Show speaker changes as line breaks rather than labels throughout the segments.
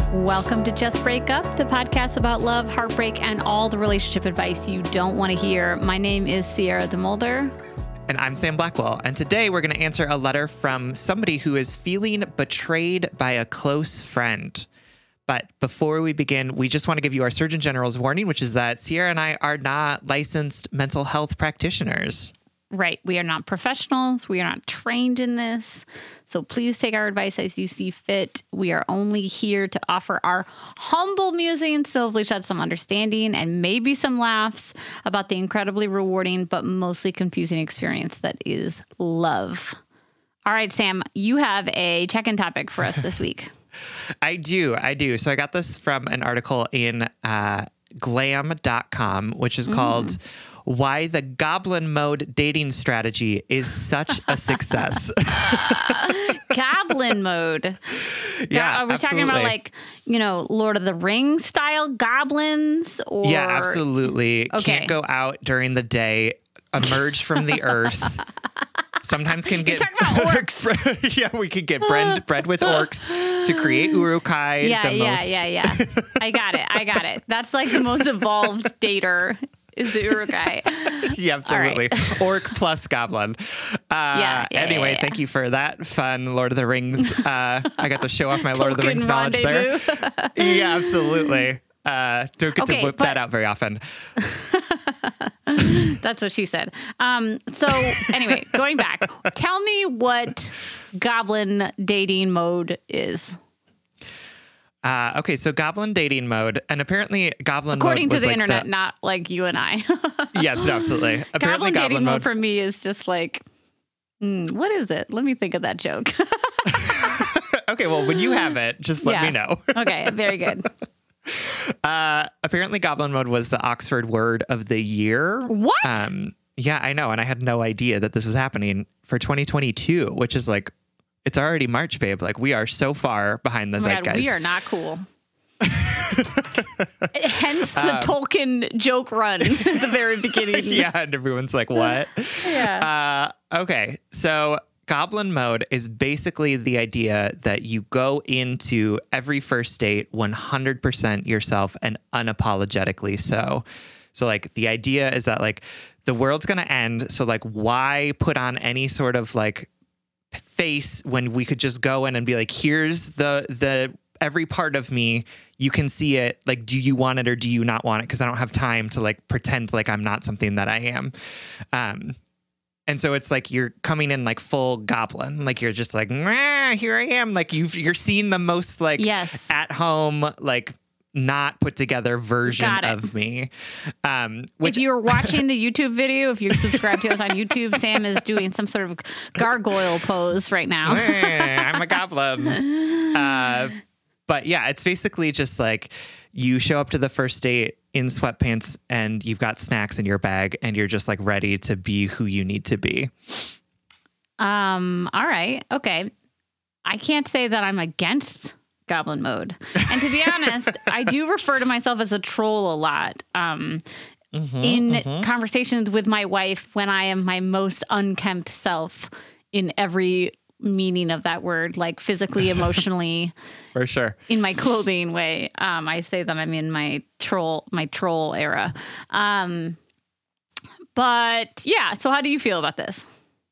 Welcome to Just Break Up, the podcast about love, heartbreak, and all the relationship advice you don't want to hear. My name is Sierra DeMulder.
And I'm Sam Blackwell. And today we're going to answer a letter from somebody who is feeling betrayed by a close friend. But before we begin, we just want to give you our Surgeon General's warning, which is that Sierra and I are not licensed mental health practitioners.
Right. We are not professionals. We are not trained in this. So please take our advice as you see fit. We are only here to offer our humble musings to hopefully shed some understanding and maybe some laughs about the incredibly rewarding but mostly confusing experience that is love. All right, Sam, you have a check-in topic for us this week.
I do. So I got this from an article in glam.com, which is called Why the Goblin Mode Dating Strategy is Such a Success.
Goblin mode.
Yeah,
are we talking about like, Lord of the Rings style goblins? Or...
Yeah, absolutely.
Okay.
Can't go out during the day, emerge from the earth. Sometimes can get...
You're talking about orcs.
Yeah, we could get bred with orcs to create Uruk-hai.
Yeah. I got it. That's like the most evolved dater is the Uruk-hai.
Yeah, absolutely.
Right.
Orc plus goblin. Anyway, thank you for that fun Lord of the Rings. I got to show off my Lord of the Rings knowledge there. Yeah, absolutely. Don't get to whip that out very often.
That's what she said. So anyway, going back, tell me what goblin dating mode is.
Okay, so goblin dating mode, and apparently goblin
according
mode
to
was
the
like
internet, not like you and I.
Yes, no, absolutely. Apparently
goblin dating mode for me is just like, what is it? Let me think of that joke.
Okay, well, when you have it, just let me know.
Okay, very good.
Apparently goblin mode was the Oxford word of the year.
What?
Yeah, I know. And I had no idea that this was happening for 2022, which is like, it's already March, babe. Like, we are so far behind the zeitgeist.
We are not cool. Hence the Tolkien joke run at the very beginning.
Yeah, and everyone's like, what?
Yeah.
Okay, so goblin mode is basically the idea that you go into every first date 100% yourself and unapologetically so. So, like, the idea is that, like, the world's going to end. So, like, why put on any sort of, like, face when we could just go in and be like, here's the every part of me, you can see it. Like, do you want it or do you not want it? Because I don't have time to like pretend like I'm not something that I am. And so it's like you're coming in like full goblin, like you're just like, here I am. Like you're seeing the most like at home, like not put together version of me.
If you're watching the YouTube video, if you're subscribed to us on YouTube, Sam is doing some sort of gargoyle pose right now.
I'm a goblin. But yeah, it's basically just like you show up to the first date in sweatpants and you've got snacks in your bag and you're just like ready to be who you need to be.
All right. Okay. I can't say that I'm against goblin mode. And to be honest, I do refer to myself as a troll a lot. In conversations with my wife when I am my most unkempt self in every meaning of that word, like physically, emotionally,
for sure, in
my clothing way. I say that I'm in my troll era. But yeah, so how do you feel about this?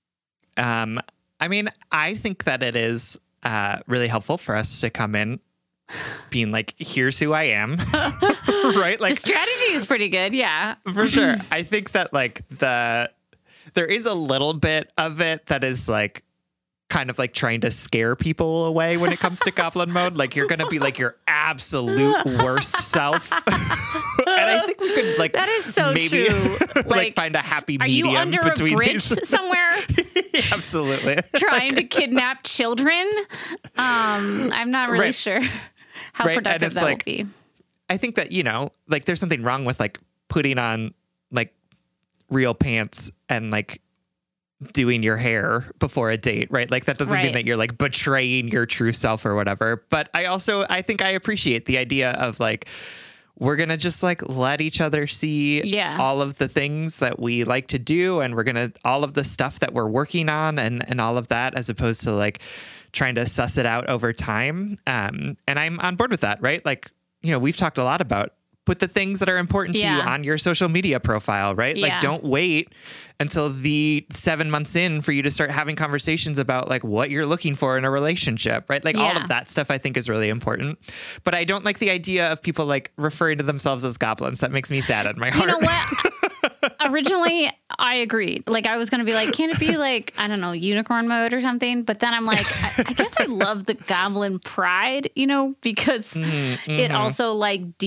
I mean, I think that it is really helpful for us to come in being like, here's who I am. Right? Like, the
strategy is pretty good. Yeah,
for sure. I think that like there is a little bit of it that is like kind of like trying to scare people away when it comes to goblin mode. Like, you're going to be like your absolute worst self. And I think we could like,
that is so
maybe
true.
Like find a happy medium
between. Are you under
between
a bridge
these.
Somewhere?
Absolutely.
Trying to kidnap children. I'm not really sure how productive that will be.
I think that, like there's something wrong with like putting on like real pants and like doing your hair before a date, right? Like that doesn't mean that you're like betraying your true self or whatever. But I think I appreciate the idea of like, we're going to just like let each other see all of the things that we like to do. And we're going to, all of the stuff that we're working on and all of that, as opposed to like trying to suss it out over time. And I'm on board with that, right? Like, we've talked a lot about put the things that are important to you on your social media profile, right? Like, don't wait until the 7 months in for you to start having conversations about like what you're looking for in a relationship, right? Like all of that stuff I think is really important. But I don't like the idea of people like referring to themselves as goblins. That makes me sad in my heart.
You know what? Originally, I agreed. Like, I was going to be like, can it be like, I don't know, unicorn mode or something? But then I'm like, I guess I love the goblin pride, because it also like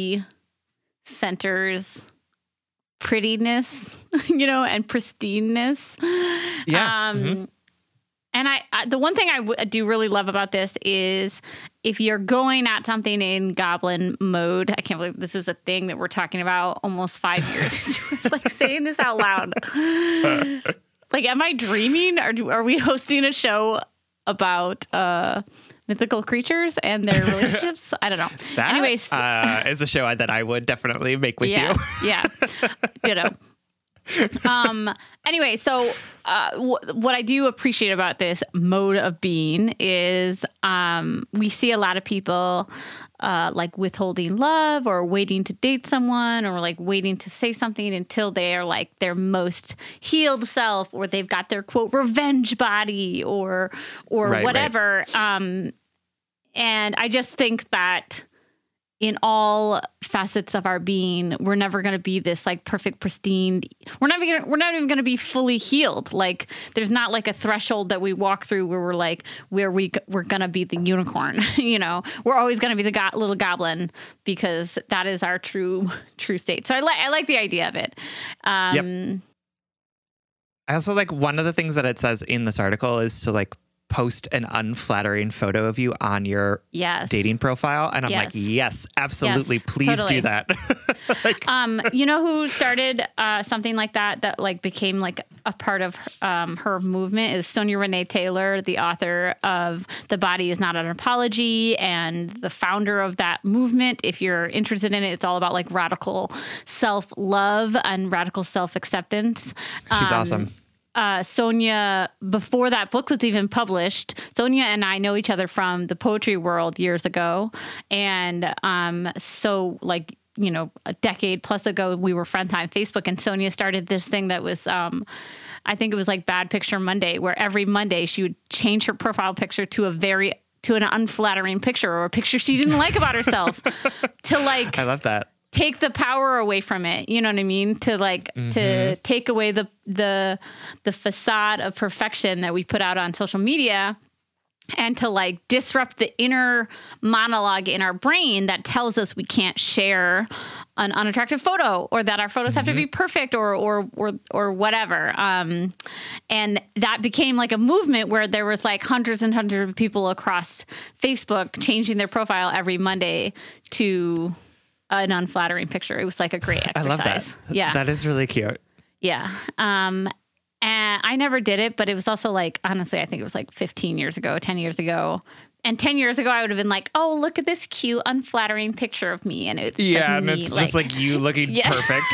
centers prettiness, and pristineness.
Yeah.
And the one thing I do really love about this is if you're going at something in goblin mode, I can't believe this is a thing that we're talking about almost 5 years. Like saying this out loud. Like, am I dreaming? Are we hosting a show about mythical creatures and their relationships? I don't know.
That
anyways,
is a show that I would definitely make with you.
Yeah. Ditto. Anyway, so what I do appreciate about this mode of being is we see a lot of people like withholding love or waiting to date someone or like waiting to say something until they are like their most healed self or they've got their quote revenge body or whatever. Right. And I just think that in all facets of our being, we're never going to be this like perfect, pristine. We're not even going to be fully healed. Like, there's not like a threshold that we walk through where we're like, we're going to be the unicorn. We're always going to be the little goblin because that is our true state. So I like the idea of it.
Yep. I also like one of the things that it says in this article is to like post an unflattering photo of you on your dating profile. And I'm like, yes, absolutely. Yes, please totally. Do that.
Like, who started something like that like became like a part of her movement is Sonia Renee Taylor, the author of The Body Is Not an Apology and the founder of that movement. If you're interested in it, it's all about like radical self-love and radical self-acceptance.
She's awesome.
Sonia, before that book was even published, Sonia and I know each other from the poetry world years ago. And so like, a decade plus ago, we were friends on Facebook and Sonia started this thing that was, I think it was like Bad Picture Monday, where every Monday she would change her profile picture to an unflattering picture or a picture she didn't like about herself to like,
I love that.
Take the power away from it. You know what I mean? To like, to take away the facade of perfection that we put out on social media and to like disrupt the inner monologue in our brain that tells us we can't share an unattractive photo or that our photos have to be perfect or whatever. And that became like a movement where there was like hundreds and hundreds of people across Facebook changing their profile every Monday to an unflattering picture. It was like a great exercise.
I love that.
Yeah.
That is really cute.
Yeah. And I never did it, but it was also like, honestly, I think it was like 10 years ago. And 10 year ago, I would have been like, oh, look at this cute, unflattering picture of me. And it's
and it's just like you looking perfect.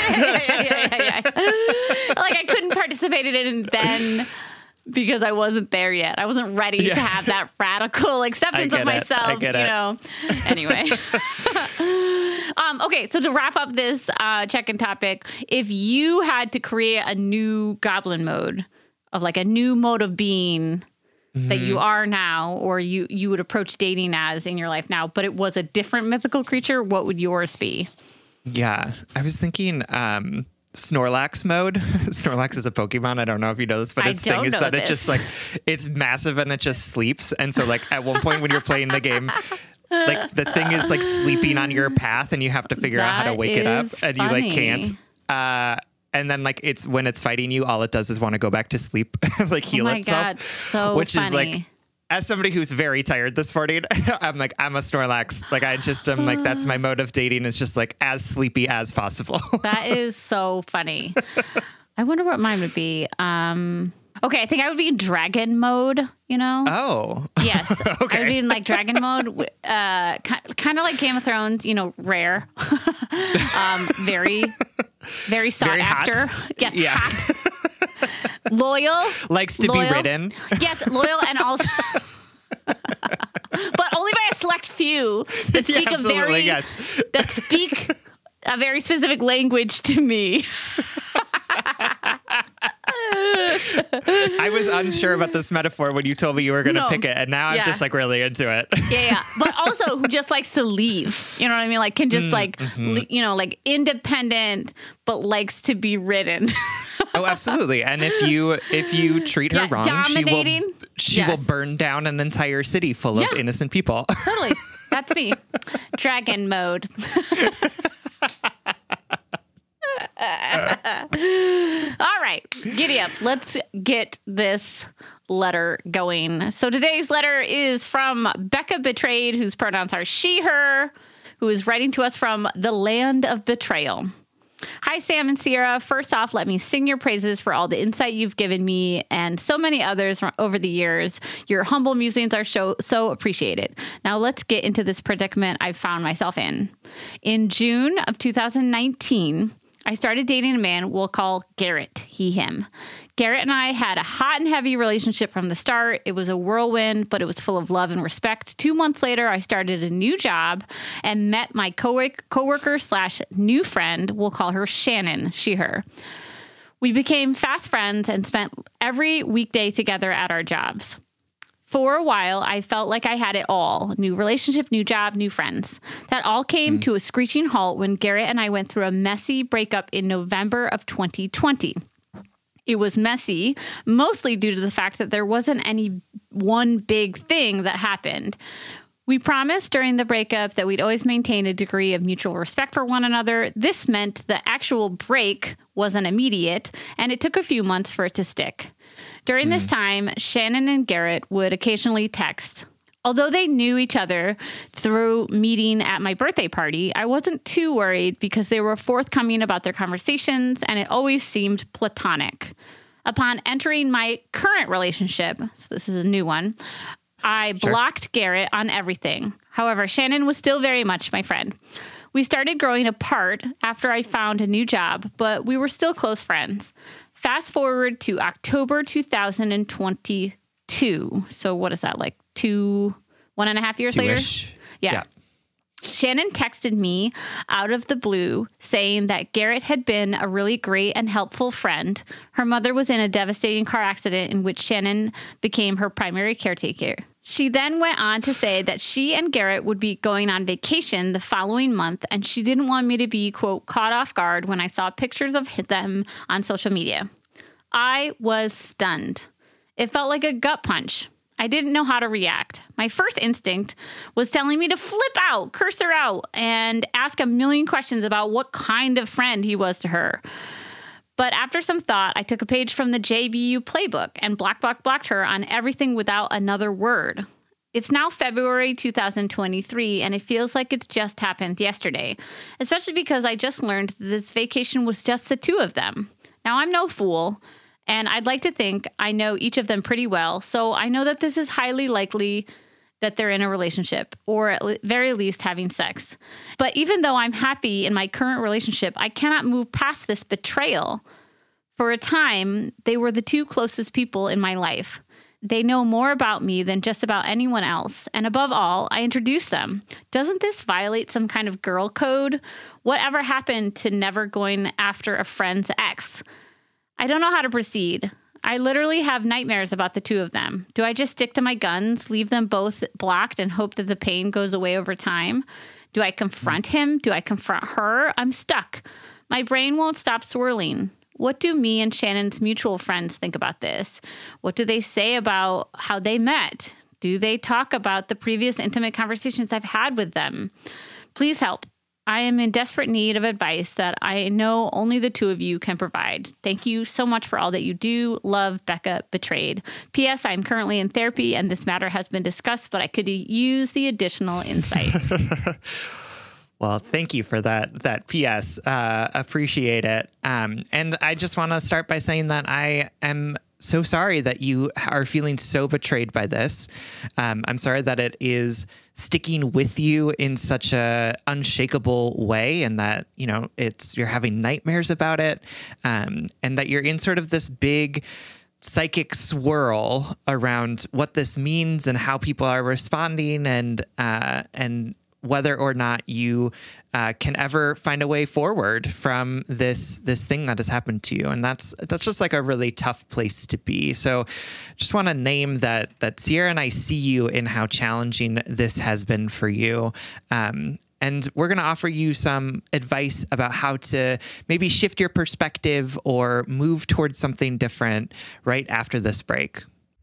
Yeah. Like I couldn't participate in it then because I wasn't there yet. I wasn't ready to have that radical acceptance of myself, Anyway. Okay, so to wrap up this check-in topic, if you had to create a new goblin mode of like a new mode of being that you are now or you would approach dating as in your life now, but it was a different mythical creature, what would yours be?
Yeah, I was thinking Snorlax mode. Snorlax is a Pokemon. I don't know if you know this, but its thing is that it just like, it's massive and it just sleeps. And so like at one point when you're playing the game, like the thing is like sleeping on your path and you have to figure out how to wake it up and you like can't. And then like when it's fighting you, all it does is want to go back to sleep, like heal itself. God,
so
which
funny.
Is like, as somebody who's very tired this morning, I'm like, I'm a Snorlax. Like, I just am like, that's my mode of dating is just like as sleepy as possible.
That is so funny. I wonder what mine would be. Okay, I think I would be in dragon mode,
Oh.
Yes. Okay. I would be in like dragon mode, kind of like Game of Thrones, rare. Very, very sought
very
after.
Hot.
Yes, hot. Loyal.
Likes to be ridden.
Yes, loyal and also... but only by a select few that speak that speak a very specific language to me.
I was unsure about this metaphor when you told me you were going to pick it, and now I'm just like really into it.
Yeah. But also who just likes to leave. You know what I mean? Like can just like independent, but likes to be ridden.
Oh, absolutely. And if you treat her wrong,
dominating.
She will burn down an entire city full of innocent people.
Totally. That's me. Dragon mode. All right, giddy up. Let's get this letter going. So today's letter is from Becca Betrayed, whose pronouns are she, her, who is writing to us from the land of betrayal. Hi, Sam and Sierra. First off, let me sing your praises for all the insight you've given me and so many others over the years. Your humble musings are so appreciated. Now let's get into this predicament I've found myself in. In June of 2019, I started dating a man we'll call Garrett, he, him. Garrett and I had a hot and heavy relationship from the start. It was a whirlwind, but it was full of love and respect. 2 months later, I started a new job and met my coworker / new friend. We'll call her Shannon, she, her. We became fast friends and spent every weekday together at our jobs. For a while, I felt like I had it all. New relationship, new job, new friends. That all came to a screeching halt when Garrett and I went through a messy breakup in November of 2020. It was messy, mostly due to the fact that there wasn't any one big thing that happened. We promised during the breakup that we'd always maintain a degree of mutual respect for one another. This meant the actual break wasn't immediate, and it took a few months for it to stick. During this time, Shannon and Garrett would occasionally text. Although they knew each other through meeting at my birthday party, I wasn't too worried because they were forthcoming about their conversations, and it always seemed platonic. Upon entering my current relationship, so this is a new one, I blocked Garrett on everything. However, Shannon was still very much my friend. We started growing apart after I found a new job, but we were still close friends. Fast forward to October 2022. So what is that, like 1.5 years later? Yeah. Shannon texted me out of the blue saying that Garrett had been a really great and helpful friend. Her mother was in a devastating car accident in which Shannon became her primary caretaker. She then went on to say that she and Garrett would be going on vacation the following month, and she didn't want me to be, quote, caught off guard when I saw pictures of them on social media. I was stunned. It felt like a gut punch. I didn't know how to react. My first instinct was telling me to flip out, curse her out, and ask a million questions about what kind of friend he was to her. But after some thought, I took a page from the JBU playbook and blocked her on everything without another word. It's now February 2023, and it feels like it's just happened yesterday, especially because I just learned that this vacation was just the two of them. Now, I'm no fool, and I'd like to think I know each of them pretty well, so I know that this is highly likely that they're in a relationship, or at very least having sex. But even though I'm happy in my current relationship, I cannot move past this betrayal. For a time, they were the two closest people in my life. They know more about me than just about anyone else. And above all, I introduced them. Doesn't this violate some kind of girl code? Whatever happened to never going after a friend's ex? I don't know how to proceed. I literally have nightmares about the two of them. Do I just stick to my guns, leave them both blocked, and hope that the pain goes away over time? Do I confront him? Do I confront her? I'm stuck. My brain won't stop swirling. What do me and Shannon's mutual friends think about this? What do they say about how they met? Do they talk about the previous intimate conversations I've had with them? Please help. I am in desperate need of advice that I know only the two of you can provide. Thank you so much for all that you do. Love, Becca Betrayed. P.S. I'm currently in therapy and this matter has been discussed, but I could use the additional insight.
Well, thank you for that P.S. Appreciate it. And I just want to start by saying that I am so sorry that you are feeling so betrayed by this. I'm sorry that it is sticking with you in such a unshakable way, and that, you know, you're having nightmares about it, and that you're in sort of this big psychic swirl around what this means and how people are responding, and whether or not you can ever find a way forward from this thing that has happened to you. And that's just like a really tough place to be. So just want to name that Sierra and I see you in how challenging this has been for you. And we're going to offer you some advice about how to maybe shift your perspective or move towards something different right after this break.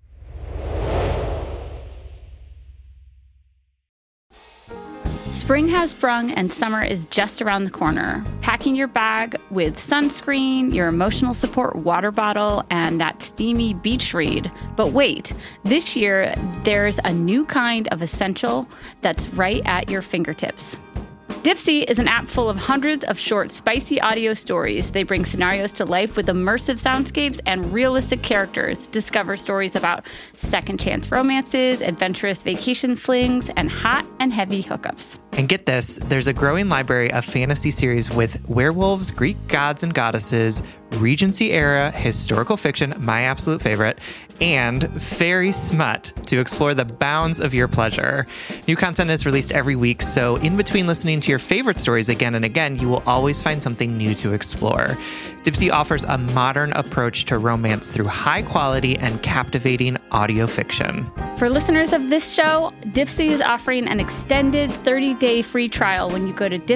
Spring has sprung and summer is just around the corner. Packing your bag with sunscreen, your emotional support water bottle, and that steamy beach read. But wait, this year there's a new kind of essential that's right at your fingertips. Dipsea is an app full of hundreds of short, spicy audio stories. They bring scenarios to life with immersive soundscapes and realistic characters. Discover stories about second chance romances, adventurous vacation flings, and hot and heavy hookups.
And get this, there's a growing library of fantasy series with werewolves, Greek gods and goddesses, Regency era historical fiction, my absolute favorite, and fairy smut to explore the bounds of your pleasure. New content is released every week, so in between listening to your favorite stories again and again, you will always find something new to explore. Dipsea offers a modern approach to romance through high quality and captivating audio fiction.
For listeners of this show, Dipsea is offering an extended 30-day free trial when you go to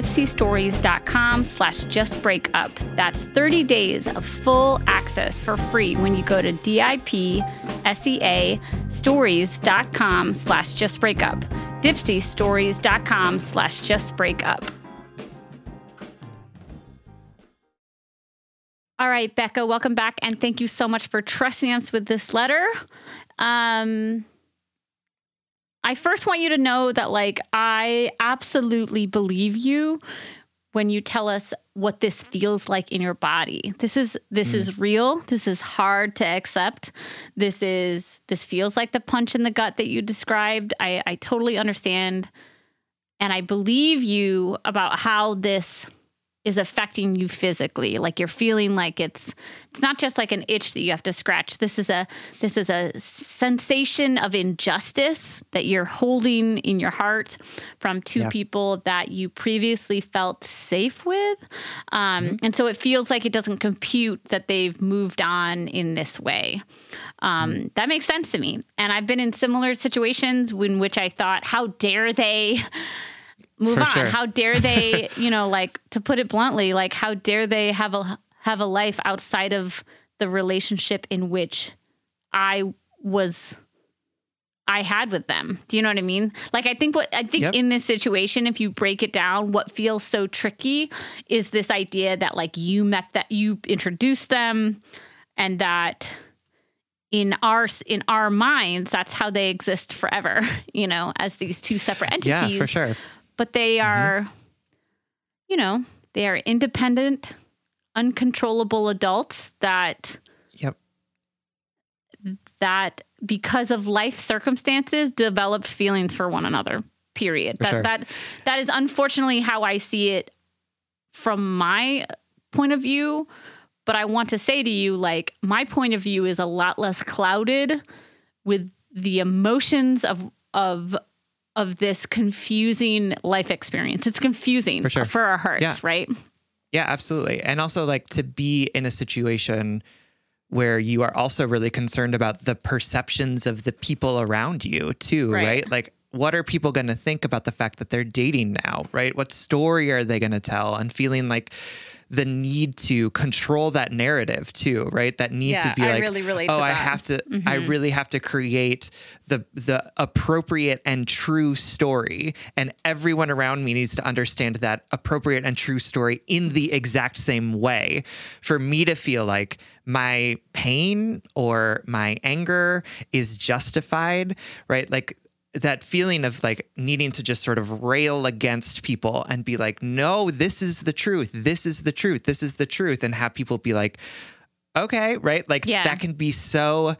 dipseastories.com/justbreakup. That's 30 days of full access for free when you go to DIPSEA stories.com/justbreakup. dipseastories.com/justbreakup. All right, Becca, welcome back, and thank you so much for trusting us with this letter. I first want you to know that, like, I absolutely believe you when you tell us what this feels like in your body. This is real. This is hard to accept. This feels like the punch in the gut that you described. I totally understand, and I believe you about how this is affecting you physically. Like, you're feeling like it's not just like an itch that you have to scratch. This is a sensation of injustice that you're holding in your heart from two people that you previously felt safe with. And so it feels like it doesn't compute that they've moved on in this way. That makes sense to me. And I've been in similar situations in which I thought, how dare they move on? Sure. How dare they, like, to put it bluntly, like, how dare they have a life outside of the relationship in which I had with them. Do you know what I mean? Like, I think in this situation, if you break it down, what feels so tricky is this idea that, like, you introduced them, and that in our minds, that's how they exist forever, as these two separate entities.
Yeah, for sure.
But they are, they are independent, uncontrollable adults that because of life circumstances developed feelings for one another, period. That is unfortunately how I see it from my point of view. But I want to say to you, like, my point of view is a lot less clouded with the emotions of this confusing life experience. It's confusing for our hearts, right?
Yeah, absolutely. And also, like, to be in a situation where you are also really concerned about the perceptions of the people around you too, right? Like, what are people going to think about the fact that they're dating now, right? What story are they going to tell? And feeling like the need to control that narrative too, right? That need to be like,
really relate to that.
I really have to create the appropriate and true story, and everyone around me needs to understand that appropriate and true story in the exact same way for me to feel like my pain or my anger is justified, right? Like, that feeling of, like, needing to just sort of rail against people and be like, no, this is the truth. This is the truth. This is the truth. And have people be like, okay, right? Like
Yeah.
that can be so,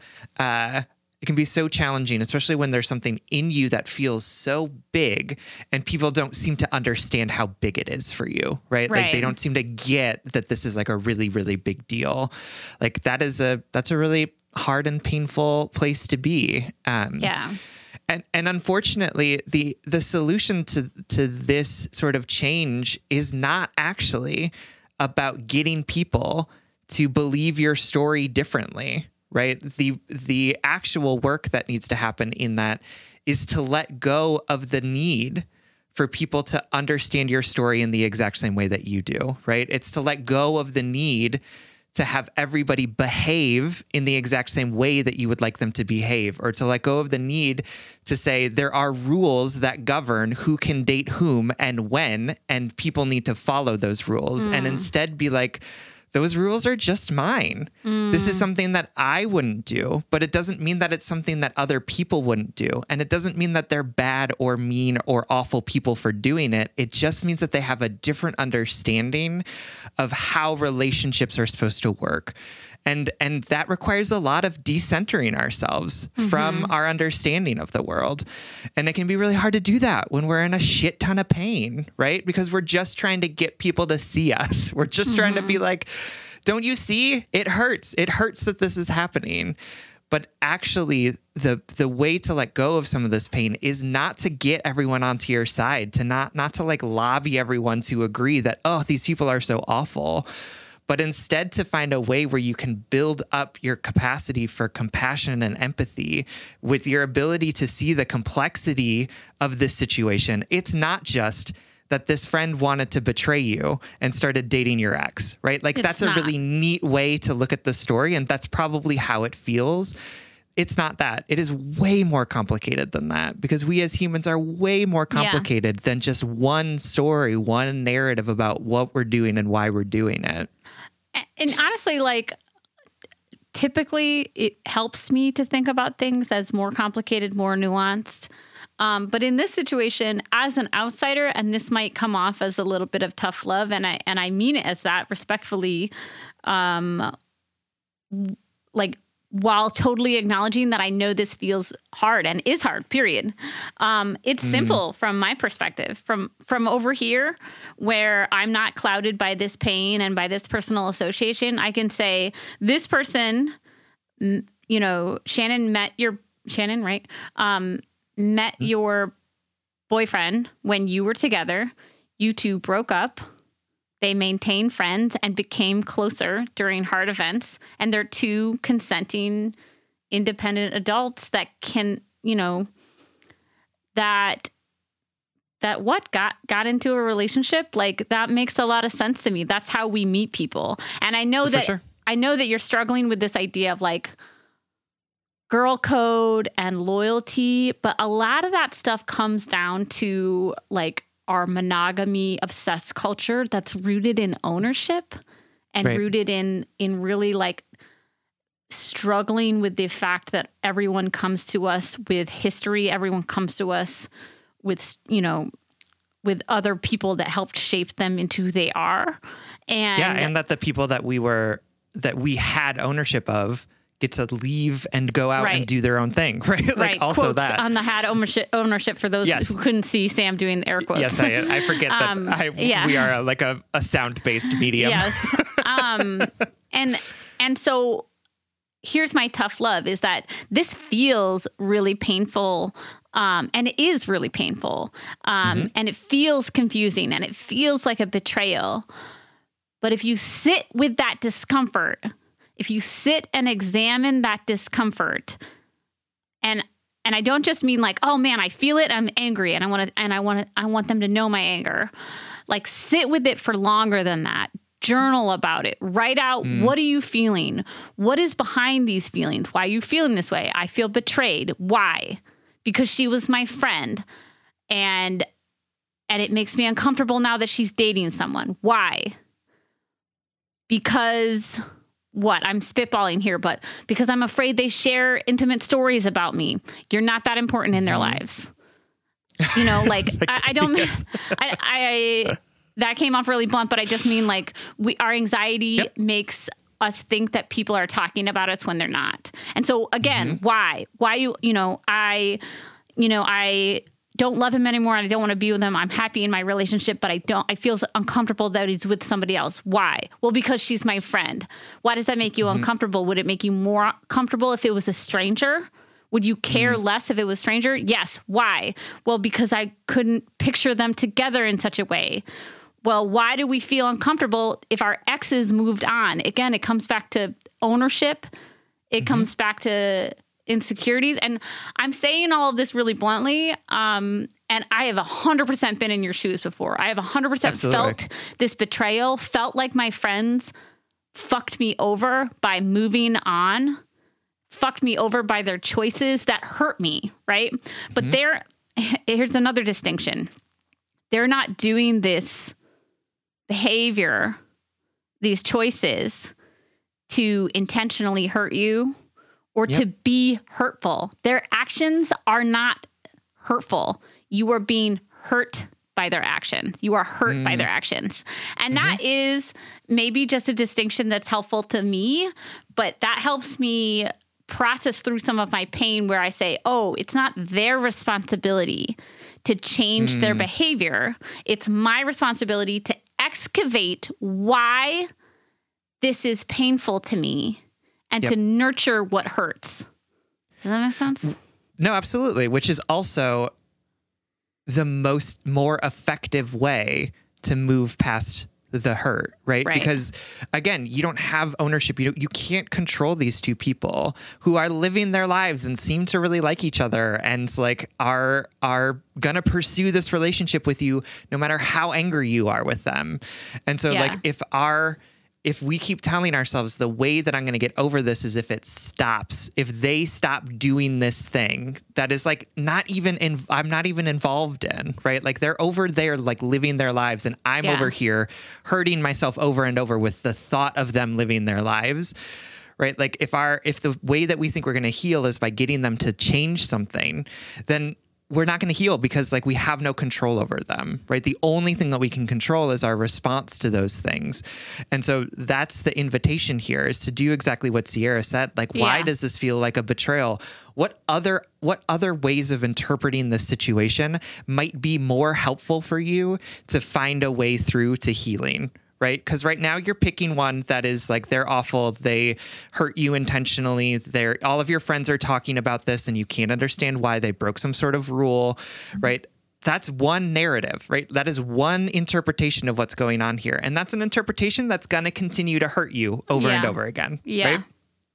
it can be so challenging, especially when there's something in you that feels so big and people don't seem to understand how big it is for you, right? Like they
Right.
don't seem to get that this is like a really, really big deal. Like that's a really hard and painful place to be.
Yeah.
And unfortunately, the solution to this sort of change is not actually about getting people to believe your story differently, right? The actual work that needs to happen in that is to let go of the need for people to understand your story in the exact same way that you do, right? It's to let go of the need to have everybody behave in the exact same way that you would like them to behave, or to let go of the need to say there are rules that govern who can date whom and when, and people need to follow those rules, and instead be like, those rules are just mine. This is something that I wouldn't do, but it doesn't mean that it's something that other people wouldn't do. And it doesn't mean that they're bad or mean or awful people for doing it. It just means that they have a different understanding of how relationships are supposed to work. And that requires a lot of decentering ourselves from our understanding of the world. And it can be really hard to do that when we're in a shit ton of pain, right? Because we're just trying to get people to see us. We're just trying to be like, don't you see? It hurts. It hurts that this is happening. But actually, the way to let go of some of this pain is not to get everyone onto your side, to not to like lobby everyone to agree that, oh, these people are so awful, but instead to find a way where you can build up your capacity for compassion and empathy with your ability to see the complexity of this situation. It's not just that this friend wanted to betray you and started dating your ex, right? Like that's a really neat way to look at the story, and that's probably how it feels. It's not that. It is way more complicated than that, because we as humans are way more complicated than just one story, one narrative about what we're doing and why we're doing it.
And honestly, like, typically it helps me to think about things as more complicated, more nuanced. But in this situation, as an outsider, and this might come off as a little bit of tough love, and I mean it as that respectfully, like, while totally acknowledging that I know this feels hard and is hard, period. It's simple from my perspective, from over here, where I'm not clouded by this pain and by this personal association. I can say, this person, you know, Shannon, right? Met your boyfriend when you were together. You two broke up. They maintained friends and became closer during hard events. And they're two consenting, independent adults that can, you know, that what got into a relationship. Like, that makes a lot of sense to me. That's how we meet people. And I know I know that you're struggling with this idea of like girl code and loyalty, but a lot of that stuff comes down to like our monogamy obsessed culture that's rooted in ownership and rooted in really like struggling with the fact that everyone comes to us with history. Everyone comes to us with, you know, with other people that helped shape them into who they are. And
that the people that we had ownership of get to leave and go out and do their own thing, right? Like also
quotes
that
on the had ownership for those who couldn't see Sam doing the air quotes.
Yes, I forget that we are like a sound-based medium.
Yes. And so here's my tough love, is that this feels really painful. And it is really painful. And it feels confusing, and it feels like a betrayal. But if you sit with that discomfort, if you sit and examine that discomfort, and I don't just mean like, oh man, I feel it, I'm angry, and I want them to know my anger. Like, sit with it for longer than that. Journal about it. Write out, what are you feeling? What is behind these feelings? Why are you feeling this way? I feel betrayed. Why? Because she was my friend, and it makes me uncomfortable now that she's dating someone. Why? Because what? I'm spitballing here, but because I'm afraid they share intimate stories about me. You're not that important in their lives. You know, like, I don't, I that came off really blunt, but I just mean like our anxiety makes us think that people are talking about us when they're not. And so again, why I don't love him anymore and I don't want to be with him. I'm happy in my relationship, but I feel uncomfortable that he's with somebody else. Why? Well, because she's my friend. Why does that make you uncomfortable? Would it make you more comfortable if it was a stranger? Would you care less if it was a stranger? Yes. Why? Well, because I couldn't picture them together in such a way. Well, why do we feel uncomfortable if our exes moved on? Again, it comes back to ownership. It comes back to insecurities. And I'm saying all of this really bluntly. And I have 100% been in your shoes before. I have 100% felt this betrayal, felt like my friends fucked me over by moving on, fucked me over by their choices that hurt me, right? But here's another distinction. They're not doing this behavior, these choices to intentionally hurt you or to be hurtful. Their actions are not hurtful. You are being hurt by their actions. You are hurt by their actions. And that is maybe just a distinction that's helpful to me, but that helps me process through some of my pain where I say, oh, it's not their responsibility to change their behavior. It's my responsibility to excavate why this is painful to me and to nurture what hurts. Does that make sense?
No, absolutely. Which is also the more effective way to move past the hurt, right? Because again, you don't have ownership. You can't control these two people who are living their lives and seem to really like each other and like are gonna pursue this relationship with you no matter how angry you are with them. And so like if we keep telling ourselves the way that I'm going to get over this is if they stop doing this thing that is like I'm not even involved in, right? Like they're over there, like living their lives and I'm over here hurting myself over and over with the thought of them living their lives, right? Like if the way that we think we're going to heal is by getting them to change something, then we're not going to heal because like we have no control over them, right? The only thing that we can control is our response to those things. And so that's the invitation here, is to do exactly what Sierra said. Like, why does this feel like a betrayal? What other ways of interpreting this situation might be more helpful for you to find a way through to healing? Right? Because right now you're picking one that is like, they're awful. They hurt you intentionally. All of your friends are talking about this and you can't understand why. They broke some sort of rule, right? That's one narrative, right? That is one interpretation of what's going on here. And that's an interpretation that's going to continue to hurt you over and over again. Yeah. Right?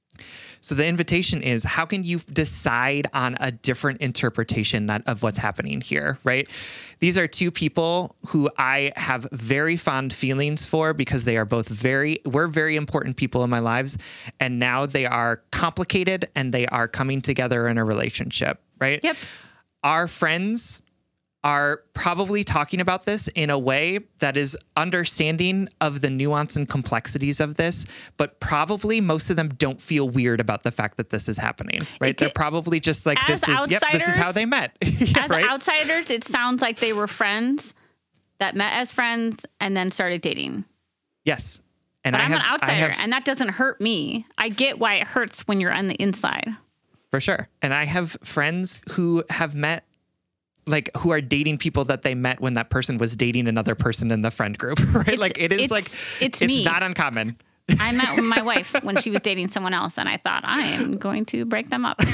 So the invitation is, how can you decide on a different interpretation of what's happening here, right? These are two people who I have very fond feelings for because they are both we're very important people in my lives. And now they are complicated and they are coming together in a relationship, right? Yep. Our friends are probably talking about this in a way that is understanding of the nuance and complexities of this, but probably most of them don't feel weird about the fact that this is happening, right? They're probably just like, this is how they met.
As outsiders, it sounds like they were friends that met as friends and then started dating.
Yes.
But I'm an outsider and that doesn't hurt me. I get why it hurts when you're on the inside.
For sure. And I have friends who have met, like, who are dating people that they met when that person was dating another person in the friend group, right? It's me. Not uncommon.
I met my wife when she was dating someone else and I thought, I am going to break them up. But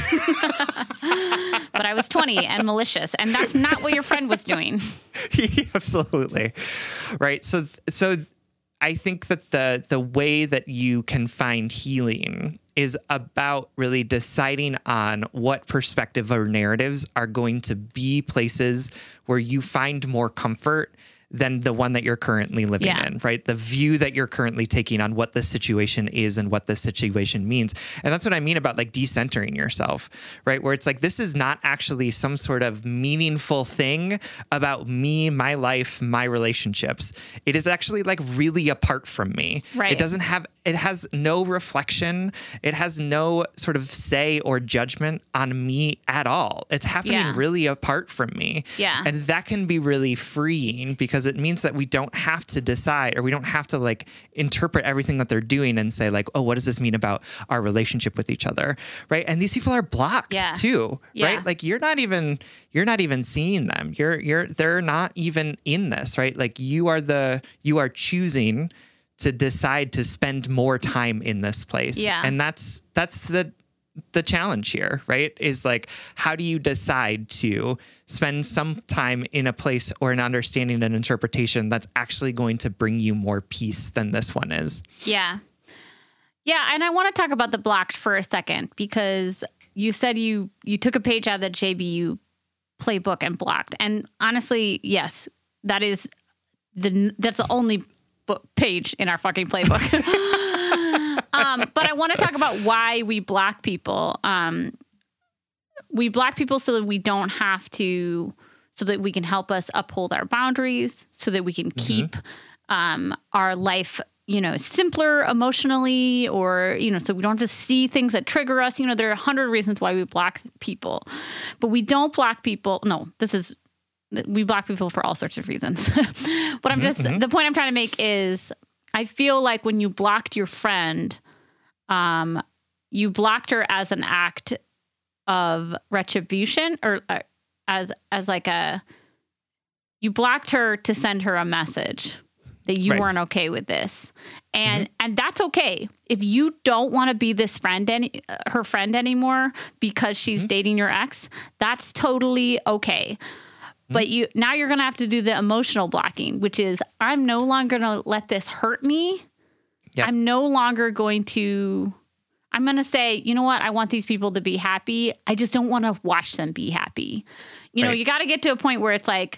I was 20 and malicious, and that's not what your friend was doing.
Absolutely. Right. So I think that the way that you can find healing is about really deciding on what perspective or narratives are going to be places where you find more comfort than the one that you're currently living in, right? The view that you're currently taking on what the situation is and what the situation means. And that's what I mean about like decentering yourself, right? Where it's like, this is not actually some sort of meaningful thing about me, my life, my relationships. It is actually like really apart from me.
Right.
It doesn't have it has no reflection. It has no sort of say or judgment on me at all. It's happening really apart from me.
Yeah.
And that can be really freeing because it means that we don't have to decide, or we don't have to like interpret everything that they're doing and say like, oh, what does this mean about our relationship with each other? Right. And these people are blocked too. Right. Like you're not even seeing them. They're not even in this, right? Like you are choosing to decide to spend more time in this place.
Yeah.
And that's the challenge here, right? Is like, how do you decide to spend some time in a place or an understanding and interpretation that's actually going to bring you more peace than this one is?
Yeah. Yeah. And I want to talk about the blocked for a second, because you said you took a page out of the JBU playbook and blocked. And honestly, yes, that's the only page in our fucking playbook. But I want to talk about why we block people. We block people so that we don't have to, so that we can help us uphold our boundaries, so that we can keep our life, simpler emotionally, or, so we don't have to see things that trigger us. There are 100 reasons why we block people, but we don't block people. No, we block people for all sorts of reasons. But the point I'm trying to make is I feel like when you blocked your friend, you blocked her as an act of retribution, or as like you blocked her to send her a message that you weren't okay with this. And that's okay. If you don't want to be this her friend anymore because she's dating your ex, that's totally okay. But now you're going to have to do the emotional blocking, which is I'm no longer going to let this hurt me. Yep. I'm no longer going to, I'm going to say, you know what? I want these people to be happy. I just don't want to watch them be happy. You got to get to a point where it's like,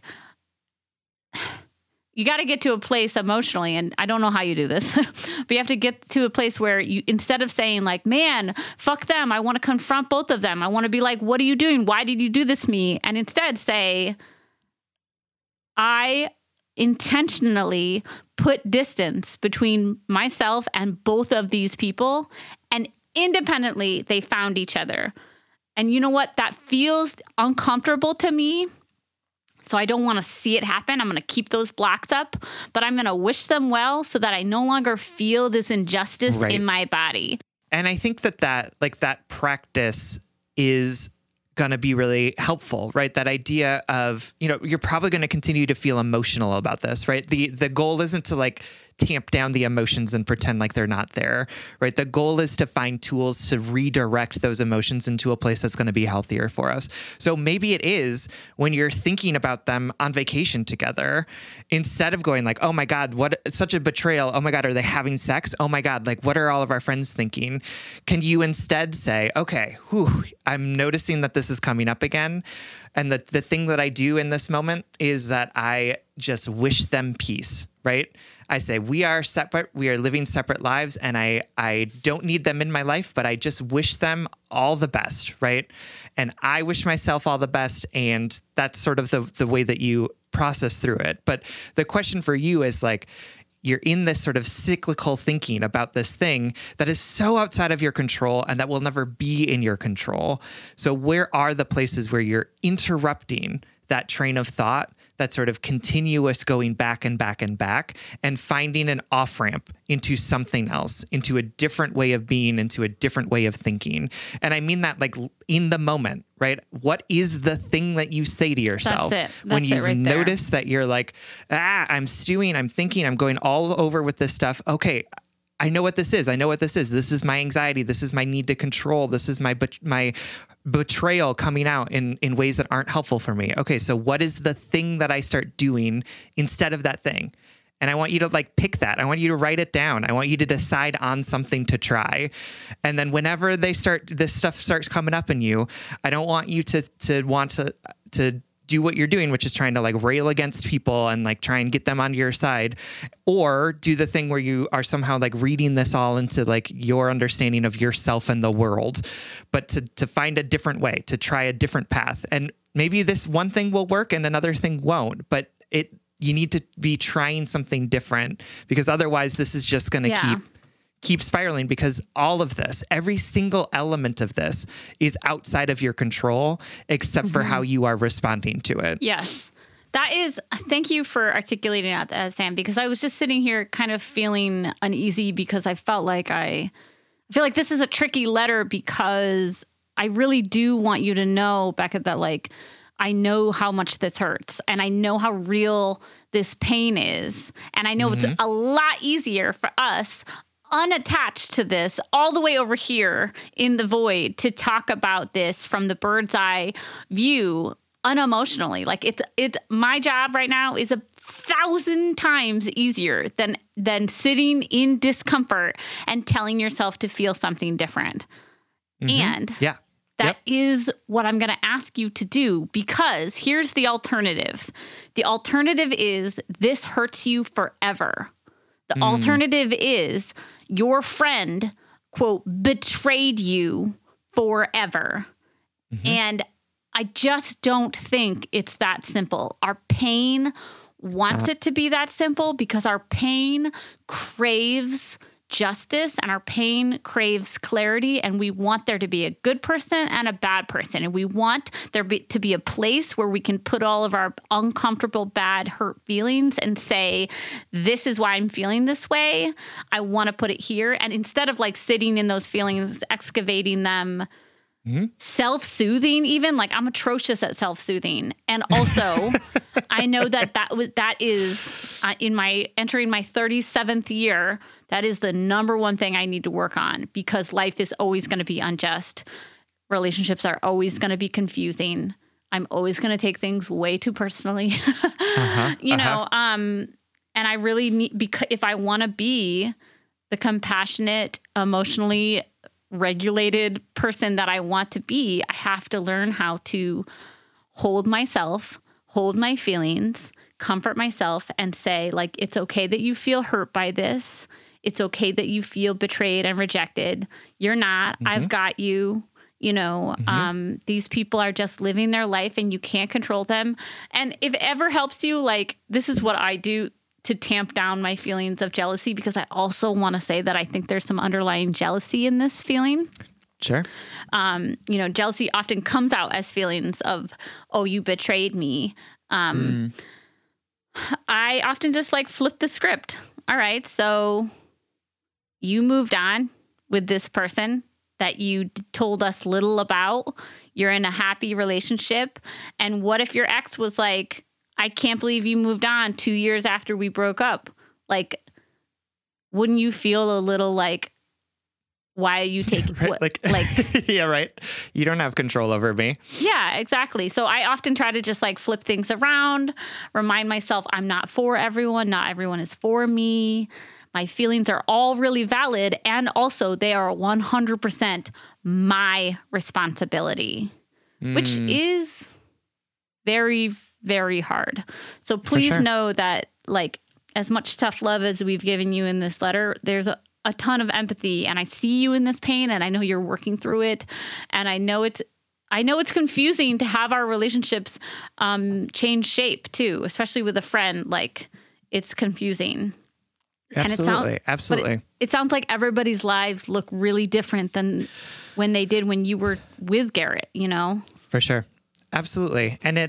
you got to get to a place emotionally, and I don't know how you do this, but you have to get to a place where you, instead of saying like, man, fuck them, I want to confront both of them. I want to be like, what are you doing? Why did you do this to me? And instead say, I intentionally put distance between myself and both of these people, and independently they found each other. And you know what? That feels uncomfortable to me. So I don't want to see it happen. I'm going to keep those blocks up, but I'm going to wish them well so that I no longer feel this injustice in my body.
And I think that practice is going to be really helpful, right? That idea of, you're probably going to continue to feel emotional about this, right? The goal isn't to like tamp down the emotions and pretend like they're not there, right? The goal is to find tools to redirect those emotions into a place that's going to be healthier for us. So maybe it is when you're thinking about them on vacation together, instead of going like, oh my God, what such a betrayal. Oh my God, are they having sex? Oh my God, like what are all of our friends thinking? Can you instead say, okay, I'm noticing that this is coming up again. And the thing that I do in this moment is that I just wish them peace, right? I say, we are separate. We are living separate lives. And I don't need them in my life, but I just wish them all the best, right? And I wish myself all the best. And that's sort of the way that you process through it. But the question for you is like, you're in this sort of cyclical thinking about this thing that is so outside of your control and that will never be in your control. So where are the places where you're interrupting that train of thought, that sort of continuous going back and back and back, and finding an off-ramp into something else, into a different way of being, into a different way of thinking? And I mean that like in the moment, right? What is the thing that you say to yourself when you've noticed that you're like, I'm stewing, I'm thinking, I'm going all over with this stuff. Okay, I know what this is. I know what this is. This is my anxiety. This is my need to control. This is my betrayal coming out in ways that aren't helpful for me. Okay, so what is the thing that I start doing instead of that thing? And I want you to like pick that. I want you to write it down. I want you to decide on something to try. And then whenever this stuff starts coming up in you, I don't want you to want to do what you're doing, which is trying to like rail against people and like try and get them onto your side, or do the thing where you are somehow like reading this all into like your understanding of yourself and the world, but to find a different way, to try a different path. And maybe this one thing will work and another thing won't, but you need to be trying something different, because otherwise this is just going to keep spiraling because all of this, every single element of this is outside of your control, except for how you are responding to it.
Yes. Thank you for articulating that, Sam, because I was just sitting here kind of feeling uneasy because I felt like I feel like this is a tricky letter because I really do want you to know, Becca, that like, I know how much this hurts and I know how real this pain is. And I know it's a lot easier for us unattached to this all the way over here in the void to talk about this from the bird's eye view unemotionally. Like it's my job right now is 1,000 times easier than sitting in discomfort and telling yourself to feel something different. And that is what I'm going to ask you to do, because here's the alternative. The alternative is this hurts you forever. The alternative is your friend, quote, betrayed you forever. And I just don't think it's that simple. Our pain wants it to be that simple because our pain craves justice and our pain craves clarity, and we want there to be a good person and a bad person, and we want there to be a place where we can put all of our uncomfortable, bad, hurt feelings and say, this is why I'm feeling this way. I want to put it here. And instead of like sitting in those feelings, excavating them, self-soothing, even like I'm atrocious at self-soothing. And also I know that is in my entering my 37th year, that is the number one thing I need to work on, because life is always going to be unjust. Relationships are always going to be confusing. I'm always going to take things way too personally, and I really need, because if I want to be the compassionate, emotionally regulated person that I want to be, I have to learn how to hold myself, hold my feelings, comfort myself, and say, like, it's okay that you feel hurt by this. It's okay that you feel betrayed and rejected. You're not. I've got you. These people are just living their life and you can't control them. And if it ever helps you, like, this is what I do to tamp down my feelings of jealousy, because I also want to say that I think there's some underlying jealousy in this feeling.
Sure.
Jealousy often comes out as feelings of, oh, you betrayed me. I often just like flip the script. All right, so you moved on with this person that you told us little about. You're in a happy relationship. And what if your ex was like, I can't believe you moved on 2 years after we broke up? Like, wouldn't you feel a little like, why are you taking
right, yeah, right. You don't have control over me.
Yeah, exactly. So I often try to just like flip things around, remind myself I'm not for everyone. Not everyone is for me. My feelings are all really valid. And also they are 100% my responsibility, which is very, very hard. So please know that, like, as much tough love as we've given you in this letter, there's a ton of empathy, and I see you in this pain, and I know you're working through it. And I know it's confusing to have our relationships change shape too, especially with a friend. Like, it's confusing.
Absolutely. Absolutely.
It sounds like everybody's lives look really different than when they did when you were with Garrett, For sure.
Absolutely. And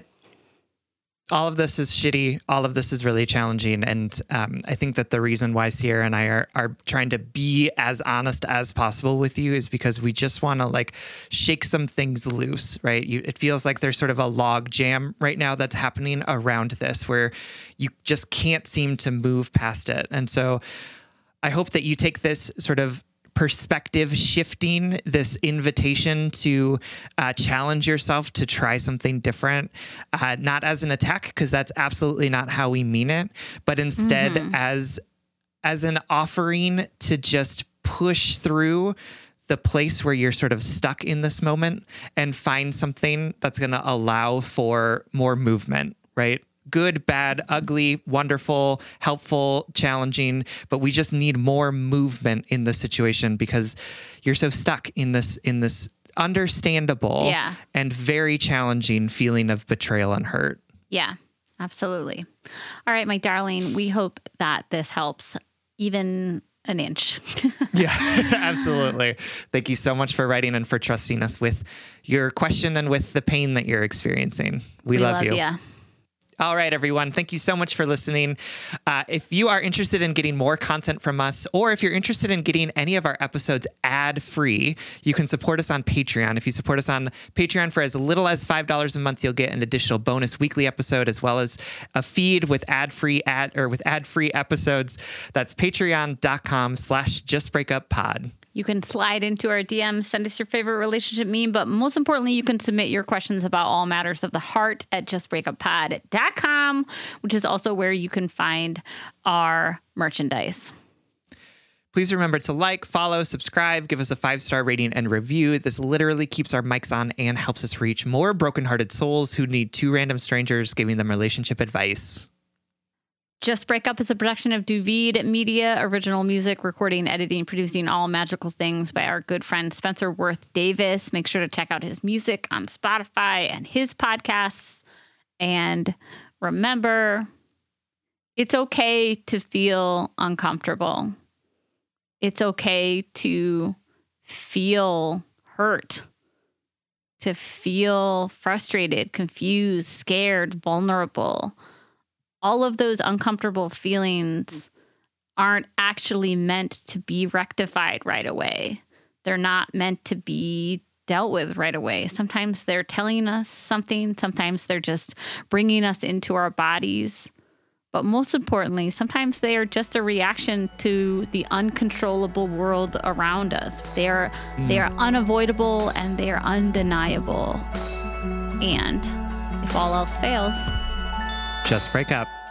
all of this is shitty. All of this is really challenging. And I think that the reason why Sierra and I are trying to be as honest as possible with you is because we just want to like shake some things loose, right? It feels like there's sort of a log jam right now that's happening around this where you just can't seem to move past it. And so I hope that you take this sort of perspective shifting, this invitation to challenge yourself to try something different, not as an attack, because that's absolutely not how we mean it, but instead as an offering to just push through the place where you're sort of stuck in this moment and find something that's going to allow for more movement, right? Good, bad, ugly, wonderful, helpful, challenging, but we just need more movement in the situation because you're so stuck in this understandable and very challenging feeling of betrayal and hurt.
Yeah, absolutely. All right, my darling, we hope that this helps even an inch.
Yeah, absolutely. Thank you so much for writing and for trusting us with your question and with the pain that you're experiencing. We love you. All right, everyone. Thank you so much for listening. If you are interested in getting more content from us, or if you're interested in getting any of our episodes ad-free, you can support us on Patreon. If you support us on Patreon for as little as $5 a month, you'll get an additional bonus weekly episode, as well as a feed with ad-free episodes. That's patreon.com/justbreakuppod.
You can slide into our DMs, send us your favorite relationship meme, but most importantly, you can submit your questions about all matters of the heart at justbreakuppod.com, which is also where you can find our merchandise.
Please remember to like, follow, subscribe, give us a 5-star rating and review. This literally keeps our mics on and helps us reach more brokenhearted souls who need 2 random strangers giving them relationship advice.
Just Break Up is a production of Duvid Media, original music, recording, editing, producing, all magical things by our good friend Spencer Worth Davis. Make sure to check out his music on Spotify and his podcasts. And remember, it's okay to feel uncomfortable. It's okay to feel hurt, to feel frustrated, confused, scared, vulnerable. All of those uncomfortable feelings aren't actually meant to be rectified right away. They're not meant to be dealt with right away. Sometimes they're telling us something. Sometimes they're just bringing us into our bodies. But most importantly, sometimes they are just a reaction to the uncontrollable world around us. They are unavoidable and they are undeniable. And if all else fails,
just break up.